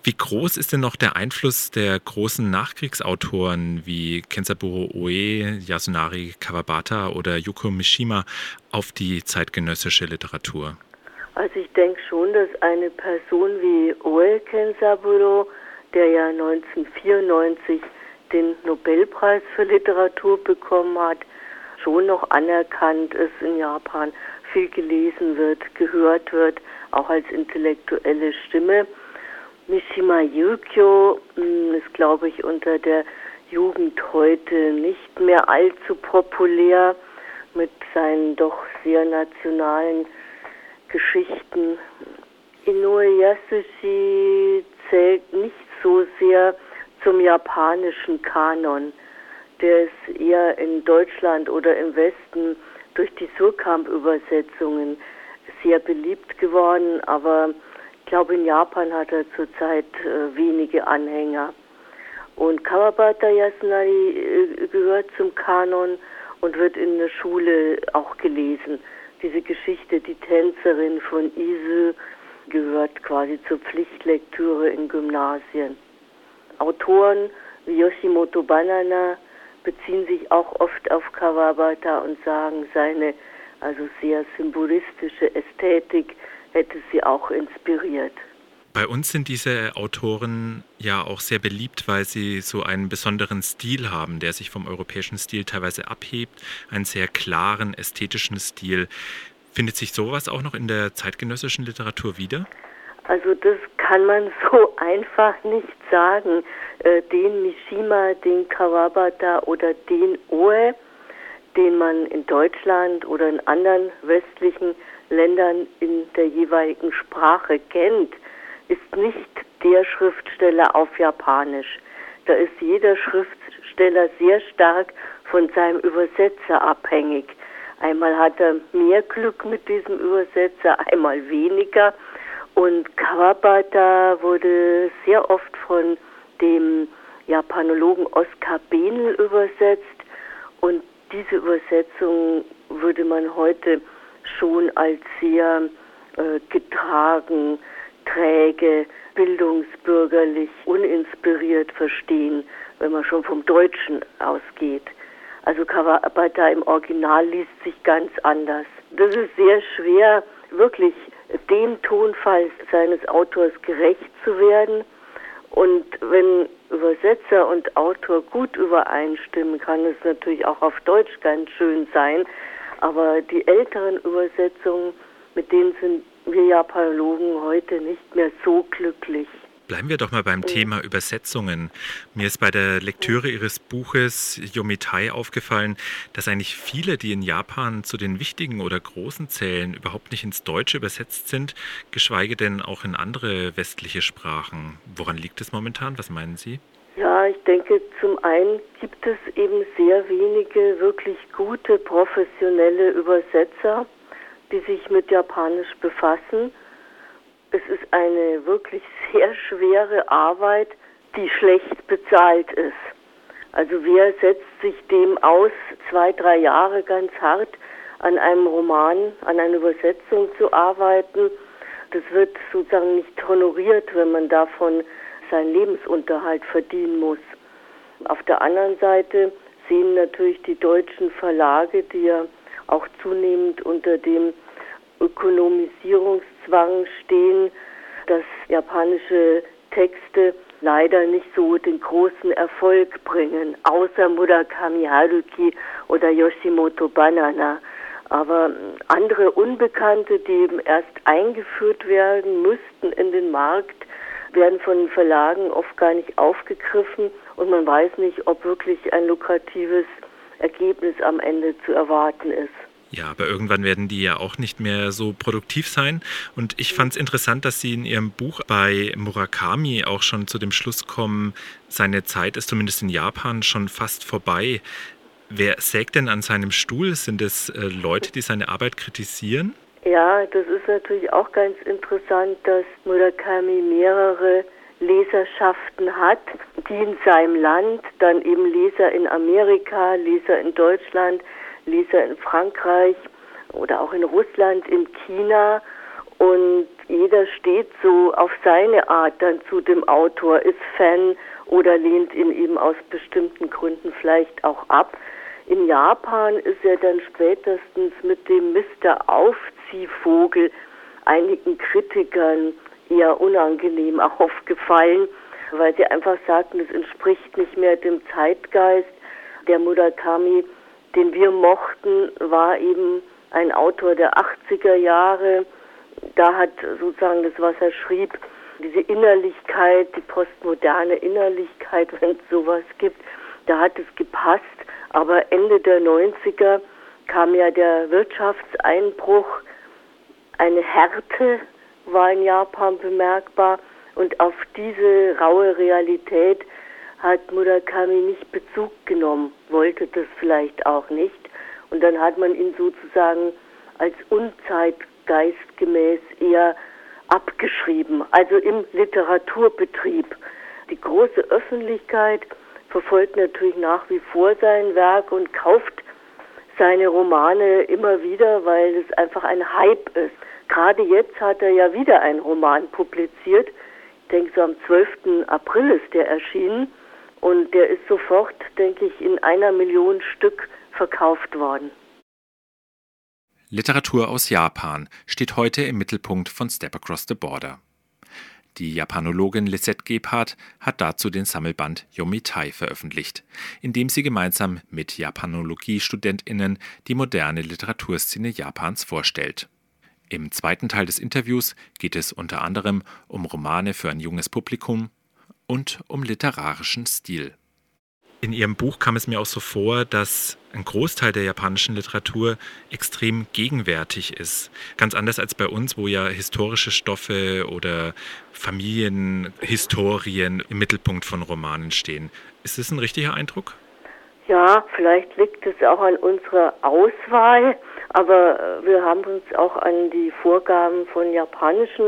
Wie groß ist denn noch der Einfluss der großen Nachkriegsautoren wie Kenzaburo Oe, Yasunari Kawabata oder Yukio Mishima auf die zeitgenössische Literatur? Also ich denke schon, dass eine Person wie Oe Kenzaburo, der ja 1994 den Nobelpreis für Literatur bekommen hat, schon noch anerkannt ist in Japan, viel gelesen wird, gehört wird, auch als intellektuelle Stimme. Mishima Yukio ist, glaube ich, unter der Jugend heute nicht mehr allzu populär mit seinen doch sehr nationalen Geschichten. Inoue Yasushi zählt nicht so sehr zum japanischen Kanon. Der ist eher in Deutschland oder im Westen durch die Surkamp-Übersetzungen sehr beliebt geworden, aber ich glaube, in Japan hat er zurzeit wenige Anhänger. Und Kawabata Yasunari gehört zum Kanon und wird in der Schule auch gelesen. Diese Geschichte, die Tänzerin von Ise, gehört quasi zur Pflichtlektüre in Gymnasien. Autoren wie Yoshimoto Banana beziehen sich auch oft auf Kawabata und sagen, seine also sehr symbolistische Ästhetik hätte sie auch inspiriert. Bei uns sind diese Autoren ja auch sehr beliebt, weil sie so einen besonderen Stil haben, der sich vom europäischen Stil teilweise abhebt, einen sehr klaren, ästhetischen Stil. Findet sich sowas auch noch in der zeitgenössischen Literatur wieder? Also das kann man so einfach nicht sagen. Den Mishima, den Kawabata oder den Oe, den man in Deutschland oder in anderen westlichen Ländern in der jeweiligen Sprache kennt, ist nicht der Schriftsteller auf Japanisch. Da ist jeder Schriftsteller sehr stark von seinem Übersetzer abhängig. Einmal hat er mehr Glück mit diesem Übersetzer, einmal weniger. Und Kawabata wurde sehr oft von dem Japanologen Oskar Benel übersetzt. Und diese Übersetzung würde man heute schon als sehr getragen, träge, bildungsbürgerlich, uninspiriert verstehen, wenn man schon vom Deutschen ausgeht. Also Kawabata im Original liest sich ganz anders. Das ist sehr schwer, wirklich dem Tonfall seines Autors gerecht zu werden. Und wenn Übersetzer und Autor gut übereinstimmen, kann es natürlich auch auf Deutsch ganz schön sein. Aber die älteren Übersetzungen, mit denen sind wir Japanologen heute nicht mehr so glücklich. Bleiben wir doch mal beim Thema Übersetzungen. Mir ist bei der Lektüre Ihres Buches Yomitai aufgefallen, dass eigentlich viele, die in Japan zu den wichtigen oder großen zählen, überhaupt nicht ins Deutsche übersetzt sind, geschweige denn auch in andere westliche Sprachen. Woran liegt es momentan? Was meinen Sie? Ja, ich denke, zum einen gibt es eben sehr wenige wirklich gute professionelle Übersetzer, die sich mit Japanisch befassen. Es ist eine wirklich sehr schwere Arbeit, die schlecht bezahlt ist. Also wer setzt sich dem aus, 2-3 Jahre ganz hart an einem Roman, an einer Übersetzung zu arbeiten? Das wird sozusagen nicht honoriert, wenn man davon seinen Lebensunterhalt verdienen muss. Auf der anderen Seite sehen natürlich die deutschen Verlage, die ja auch zunehmend unter dem Ökonomisierungszwang stehen, dass japanische Texte leider nicht so den großen Erfolg bringen, außer Murakami Haruki oder Yoshimoto Banana. Aber andere Unbekannte, die eben erst eingeführt werden müssten in den Markt, werden von den Verlagen oft gar nicht aufgegriffen und man weiß nicht, ob wirklich ein lukratives Ergebnis am Ende zu erwarten ist. Ja, aber irgendwann werden die ja auch nicht mehr so produktiv sein. Und ich fand es interessant, dass Sie in Ihrem Buch bei Murakami auch schon zu dem Schluss kommen, seine Zeit ist zumindest in Japan schon fast vorbei. Wer sägt denn an seinem Stuhl? Sind es Leute, die seine Arbeit kritisieren? Ja, das ist natürlich auch ganz interessant, dass Murakami mehrere Leserschaften hat, die in seinem Land, dann eben Leser in Amerika, Leser in Deutschland, Leser in Frankreich oder auch in Russland, in China. Und Jeder steht so auf seine Art dann zu dem Autor, ist Fan oder lehnt ihn eben aus bestimmten Gründen vielleicht auch ab. In Japan ist er dann spätestens mit dem Mr. Aufziehvogel einigen Kritikern eher unangenehm aufgefallen, weil sie einfach sagten, es entspricht nicht mehr dem Zeitgeist. Der Murakami, den wir mochten, war eben ein Autor der 80er Jahre. Da hat sozusagen das, was er schrieb, diese Innerlichkeit, die postmoderne Innerlichkeit, wenn es sowas gibt, da hat es gepasst. Aber Ende der 90er kam ja der Wirtschaftseinbruch. Eine Härte war in Japan bemerkbar. Und auf diese raue Realität hat Murakami nicht Bezug genommen, wollte das vielleicht auch nicht. Und dann hat man ihn sozusagen als unzeitgeistgemäß eher abgeschrieben, also im Literaturbetrieb. Die große Öffentlichkeit verfolgt natürlich nach wie vor sein Werk und kauft seine Romane immer wieder, weil es einfach ein Hype ist. Gerade jetzt hat er ja wieder einen Roman publiziert. Ich denke, so am 12. April ist der erschienen. Und der ist sofort, denke ich, in 1 Million Stück verkauft worden. Literatur aus Japan steht heute im Mittelpunkt von Step Across the Border. Die Japanologin Lisette Gebhardt hat dazu den Sammelband Yomitai veröffentlicht, in dem sie gemeinsam mit Japanologie-StudentInnen die moderne Literaturszene Japans vorstellt. Im zweiten Teil des Interviews geht es unter anderem um Romane für ein junges Publikum und um literarischen Stil. In Ihrem Buch kam es mir auch so vor, dass ein Großteil der japanischen Literatur extrem gegenwärtig ist. Ganz anders als bei uns, wo ja historische Stoffe oder Familienhistorien im Mittelpunkt von Romanen stehen. Ist das ein richtiger Eindruck? Ja, vielleicht liegt es auch an unserer Auswahl, aber wir haben uns auch an die Vorgaben von japanischen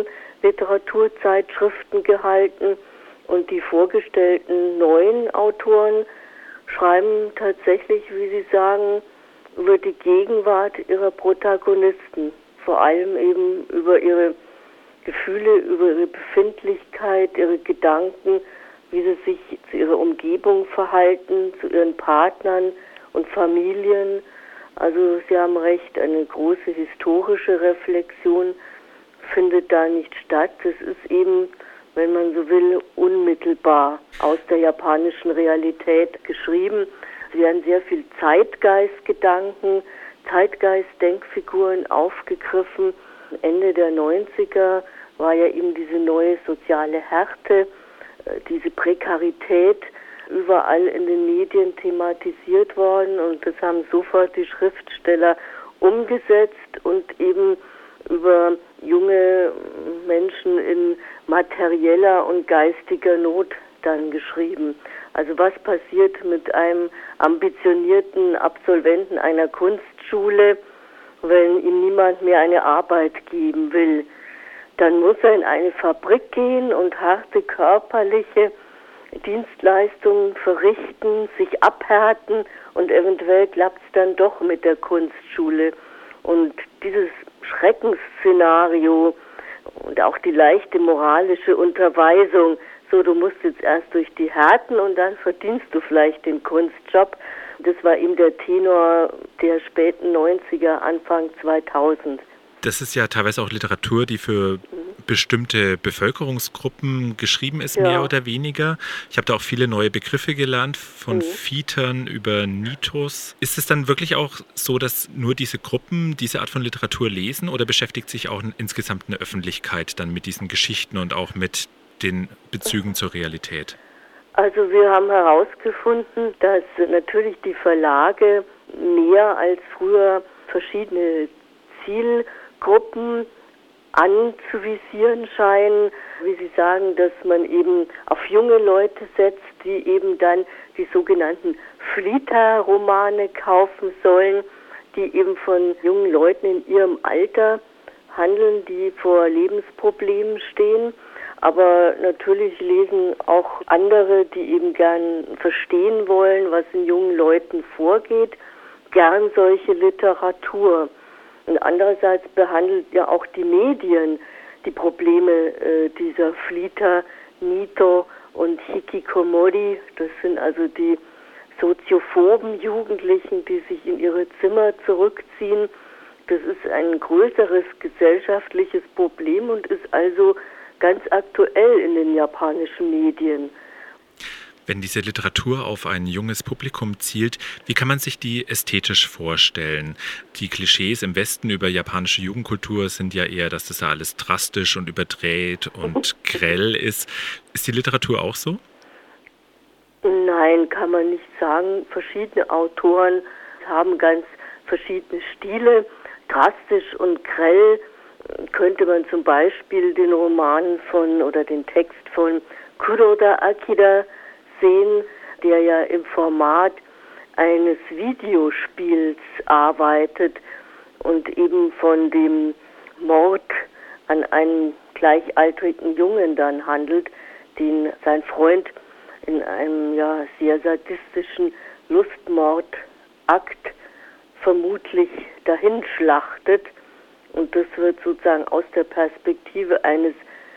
Literaturzeitschriften gehalten und die vorgestellten neuen Autoren schreiben tatsächlich, wie Sie sagen, über die Gegenwart ihrer Protagonisten, vor allem eben über ihre Gefühle, über ihre Befindlichkeit, ihre Gedanken, wie sie sich zu ihrer Umgebung verhalten, zu ihren Partnern und Familien. Also Sie haben recht, eine große historische Reflexion findet da nicht statt. Es ist eben, wenn man so will, unmittelbar aus der japanischen Realität geschrieben. Es werden sehr viel Zeitgeistgedanken, Zeitgeist-Denkfiguren aufgegriffen. Ende der 90er war ja eben diese neue soziale Härte, diese Prekarität überall in den Medien thematisiert worden und das haben sofort die Schriftsteller umgesetzt und eben über junge Menschen in materieller und geistiger Not dann geschrieben. Also was passiert mit einem ambitionierten Absolventen einer Kunstschule, wenn ihm niemand mehr eine Arbeit geben will? Dann muss er in eine Fabrik gehen und harte körperliche Dienstleistungen verrichten, sich abhärten und eventuell klappt es dann doch mit der Kunstschule. Und dieses Schreckensszenario und auch die leichte moralische Unterweisung, so du musst jetzt erst durch die Härten und dann verdienst du vielleicht den Kunstjob, das war eben der Tenor der späten 90er, Anfang 2000. Das ist ja teilweise auch Literatur, die für bestimmte Bevölkerungsgruppen geschrieben ist, mehr oder weniger. Ich habe da auch viele neue Begriffe gelernt, von Fietern über Nitos. Ist es dann wirklich auch so, dass nur diese Gruppen diese Art von Literatur lesen oder beschäftigt sich auch insgesamt eine Öffentlichkeit dann mit diesen Geschichten und auch mit den Bezügen zur Realität? Also wir haben herausgefunden, dass natürlich die Verlage mehr als früher verschiedene Zielgruppen anzuvisieren scheinen, wie Sie sagen, dass man eben auf junge Leute setzt, die eben dann die sogenannten Flitter-Romane kaufen sollen, die eben von jungen Leuten in ihrem Alter handeln, die vor Lebensproblemen stehen. Aber natürlich lesen auch andere, die eben gern verstehen wollen, was in jungen Leuten vorgeht, gern solche Literatur. Und andererseits behandelt ja auch die Medien die Probleme dieser Flieter Nito und Hikikomori. Das sind also die soziophoben Jugendlichen, die sich in ihre Zimmer zurückziehen. Das ist ein größeres gesellschaftliches Problem und ist also ganz aktuell in den japanischen Medien. Wenn diese Literatur auf ein junges Publikum zielt, wie kann man sich die ästhetisch vorstellen? Die Klischees im Westen über japanische Jugendkultur sind ja eher, dass das alles drastisch und überdreht und grell ist. Ist die Literatur auch so? Nein, kann man nicht sagen. Verschiedene Autoren haben ganz verschiedene Stile. Drastisch und grell könnte man zum Beispiel den Roman oder den Text von Kuroda Akira sehen, der ja im Format eines Videospiels arbeitet und eben von dem Mord an einem gleichaltrigen Jungen dann handelt, den sein Freund in einem sehr sadistischen Lustmordakt vermutlich dahinschlachtet. Und das wird sozusagen aus der Perspektive eines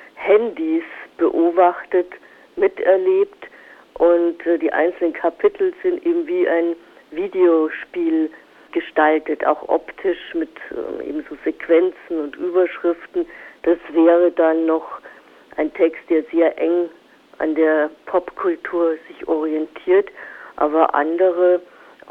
Handys beobachtet, miterlebt. Und die einzelnen Kapitel sind eben wie ein Videospiel gestaltet, auch optisch mit eben so Sequenzen und Überschriften. Das wäre dann noch ein Text, der sehr eng an der Popkultur sich orientiert. Aber andere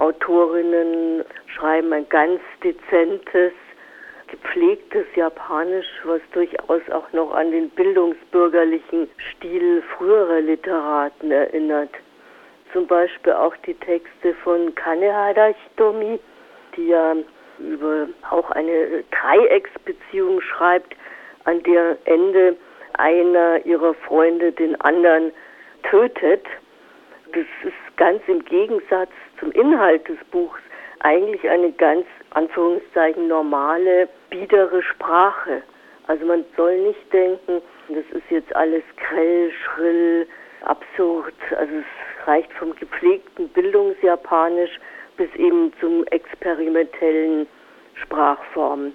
Autorinnen schreiben ein ganz dezentes, gepflegtes Japanisch, was durchaus auch noch an den bildungsbürgerlichen Stil früherer Literaten erinnert. Zum Beispiel auch die Texte von Kanehara Hitomi, die ja über auch eine Dreiecksbeziehung schreibt, an der Ende einer ihrer Freunde den anderen tötet. Das ist ganz im Gegensatz zum Inhalt des Buchs eigentlich eine ganz, Anführungszeichen, normale, biedere Sprache. Also man soll nicht denken, das ist jetzt alles grell, schrill, absurd. Also es reicht vom gepflegten Bildungsjapanisch bis eben zum experimentellen Sprachformen.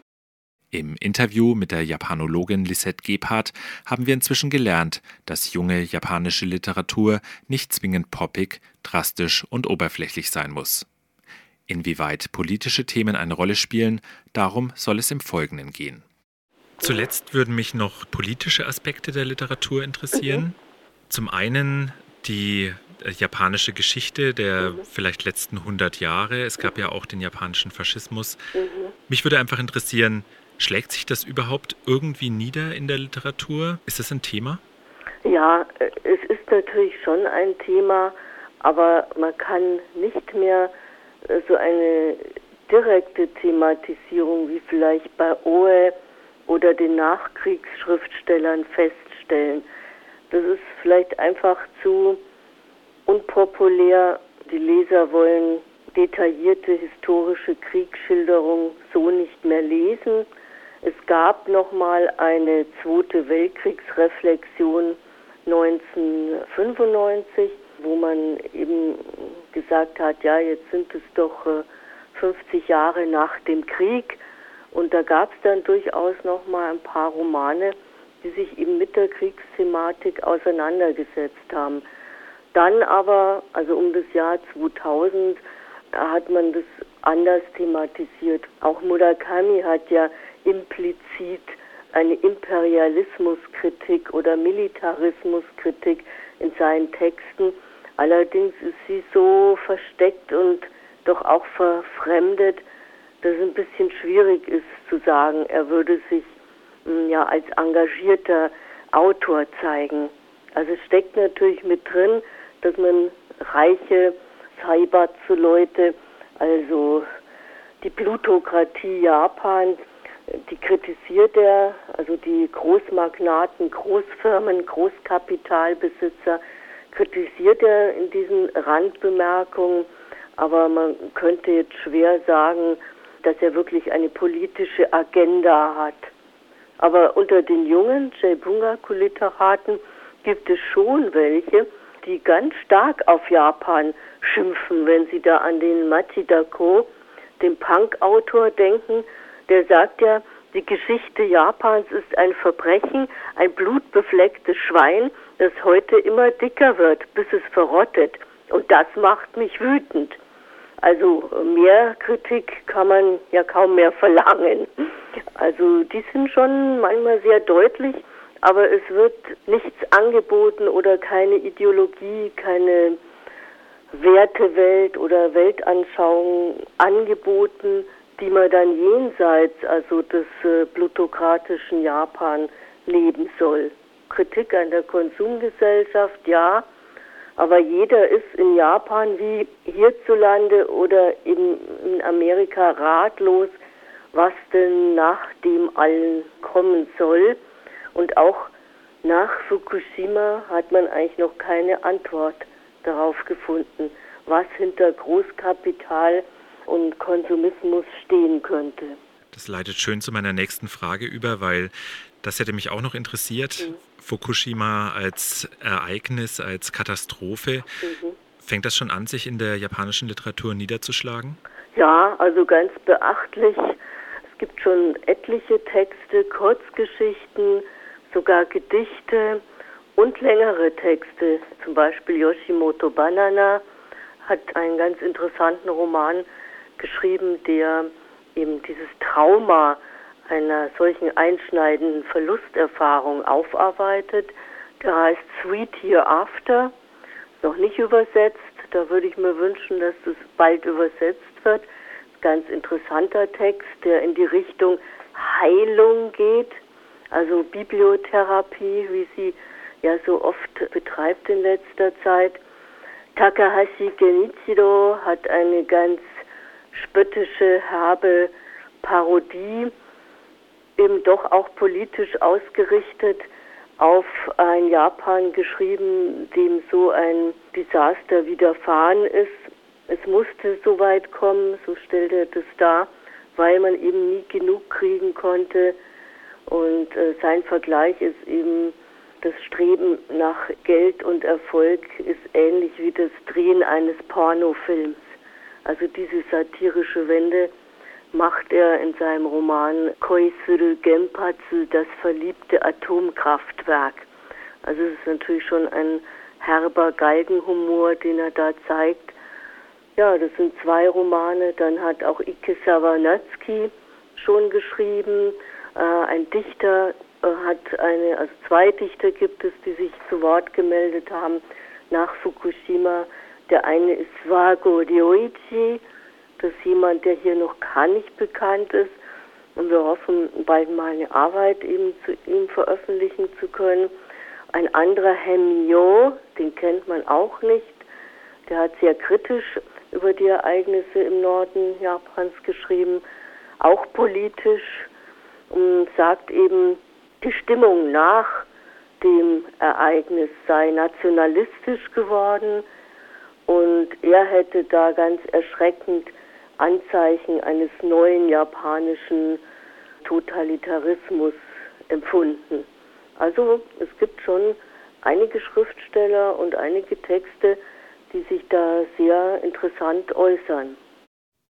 Im Interview mit der Japanologin Lisette Gebhardt haben wir inzwischen gelernt, dass junge japanische Literatur nicht zwingend poppig, drastisch und oberflächlich sein muss. Inwieweit politische Themen eine Rolle spielen, darum soll es im Folgenden gehen. Zuletzt würden mich noch politische Aspekte der Literatur interessieren. Zum einen die japanische Geschichte der vielleicht letzten 100 Jahre. Es gab ja auch den japanischen Faschismus. Mich würde einfach interessieren, schlägt sich das überhaupt irgendwie nieder in der Literatur? Ist das ein Thema? Ja, es ist natürlich schon ein Thema, aber man kann nicht mehr so eine direkte Thematisierung wie vielleicht bei Oe oder den Nachkriegsschriftstellern feststellen. Das ist vielleicht einfach zu unpopulär. Die Leser wollen detaillierte historische Kriegsschilderungen so nicht mehr lesen. Es gab nochmal eine Zweite Weltkriegsreflexion 1995, wo man eben gesagt hat, ja, jetzt sind es doch 50 Jahre nach dem Krieg. Und da gab es dann durchaus nochmal ein paar Romane, die sich eben mit der Kriegsthematik auseinandergesetzt haben. Dann aber, also um das Jahr 2000, hat man das anders thematisiert. Auch Murakami hat ja implizit eine Imperialismuskritik oder Militarismuskritik in seinen Texten. Allerdings ist sie so versteckt und doch auch verfremdet, dass es ein bisschen schwierig ist zu sagen, er würde sich als engagierter Autor zeigen. Also es steckt natürlich mit drin, dass man reiche Saibatsu-Leute, also die Plutokratie Japans, die kritisiert er, also die Großmagnaten, Großfirmen, Großkapitalbesitzer, kritisiert er in diesen Randbemerkungen, aber man könnte jetzt schwer sagen, dass er wirklich eine politische Agenda hat. Aber unter den jungen J-Bungaku-Literaten gibt es schon welche, die ganz stark auf Japan schimpfen, wenn sie da an den Machida Ko, den Punk-Autor, denken. Der sagt ja, Die Geschichte Japans ist ein Verbrechen, ein blutbeflecktes Schwein, das heute immer dicker wird, bis es verrottet. Und das macht mich wütend. Also mehr Kritik kann man ja kaum mehr verlangen. Also die sind schon manchmal sehr deutlich, aber es wird nichts angeboten oder keine Ideologie, keine Wertewelt oder Weltanschauung angeboten, die man dann jenseits, also des plutokratischen Japan leben soll. Kritik an der Konsumgesellschaft, ja, aber jeder ist in Japan wie hierzulande oder in Amerika ratlos, was denn nach dem allen kommen soll. Und auch nach Fukushima hat man eigentlich noch keine Antwort darauf gefunden, was hinter Großkapital und Konsumismus stehen könnte. Das leitet schön zu meiner nächsten Frage über, weil das hätte mich auch noch interessiert. Fukushima als Ereignis, als Katastrophe. Fängt das schon an, sich in der japanischen Literatur niederzuschlagen? Ja, also ganz beachtlich. Es gibt schon etliche Texte, Kurzgeschichten, sogar Gedichte und längere Texte. Zum Beispiel Yoshimoto Banana hat einen ganz interessanten Roman geschrieben, der eben dieses Trauma einer solchen einschneidenden Verlusterfahrung aufarbeitet. Der heißt Sweet Hereafter, noch nicht übersetzt. Da würde ich mir wünschen, dass das bald übersetzt wird. Ganz interessanter Text, der in die Richtung Heilung geht, also Bibliotherapie, wie sie ja so oft betreibt in letzter Zeit. Takahashi Genichiro hat eine ganz spöttische, herbe Parodie, eben doch auch politisch ausgerichtet, auf ein Japan geschrieben, dem so ein Desaster widerfahren ist. Es musste so weit kommen, so stellt er das dar, weil man eben nie genug kriegen konnte. Und sein Vergleich ist eben, das Streben nach Geld und Erfolg ist ähnlich wie das Drehen eines Pornofilms. Also diese satirische Wende macht er in seinem Roman Koisuru Genpatsu, das verliebte Atomkraftwerk. Also es ist natürlich schon ein herber Galgenhumor, den er da zeigt. Ja, das sind 2 Romane. Dann hat auch Ikesawa Natsuki schon geschrieben. Ein Dichter hat also 2 Dichter gibt es, die sich zu Wort gemeldet haben nach Fukushima. Der eine ist Wago Ryoichi, das ist jemand, der hier noch gar nicht bekannt ist. Und wir hoffen, bald mal eine Arbeit eben zu ihm veröffentlichen zu können. Ein anderer, Hemio, den kennt man auch nicht. Der hat sehr kritisch über die Ereignisse im Norden Japans geschrieben, auch politisch, und sagt eben, die Stimmung nach dem Ereignis sei nationalistisch geworden und er hätte da ganz erschreckend Anzeichen eines neuen japanischen Totalitarismus empfunden. Also es gibt schon einige Schriftsteller und einige Texte, die sich da sehr interessant äußern.